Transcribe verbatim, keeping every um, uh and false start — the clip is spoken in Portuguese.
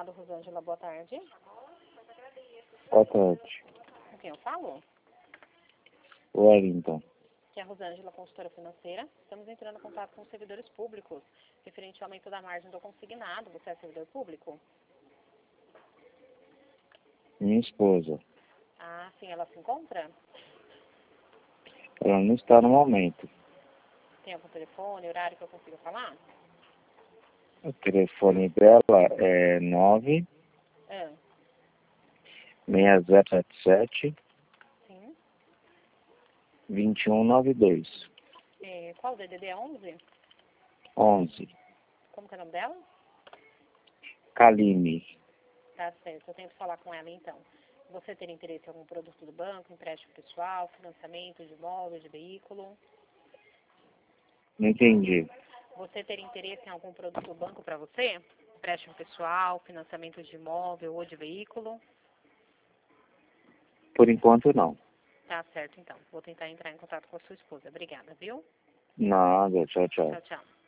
Estado, Rosângela, boa tarde. Boa tarde. Com quem eu falo? Wellington. Que é a Rosângela, consultora financeira. Estamos entrando em contato com os servidores públicos, referente ao aumento da margem do consignado. Você é servidor público? Minha esposa. Ah, sim, ela se encontra? Ela não está no momento. Tem algum telefone, horário que eu consiga falar? O telefone dela é nove Ah, seis zero sete sete, sim. dois um nove dois. É, qual o D D D? É onze? onze. Como que é o nome dela? Kaline. Tá certo, eu tenho que falar com ela então. Você ter interesse em algum produto do banco, empréstimo pessoal, financiamento de imóvel, de veículo? Não entendi. Você ter interesse em algum produto do banco para você? Empréstimo pessoal, financiamento de imóvel ou de veículo? Por enquanto, não. Tá certo então. Vou tentar entrar em contato com a sua esposa. Obrigada, viu? Nada. Tchau, tchau. Tchau, tchau.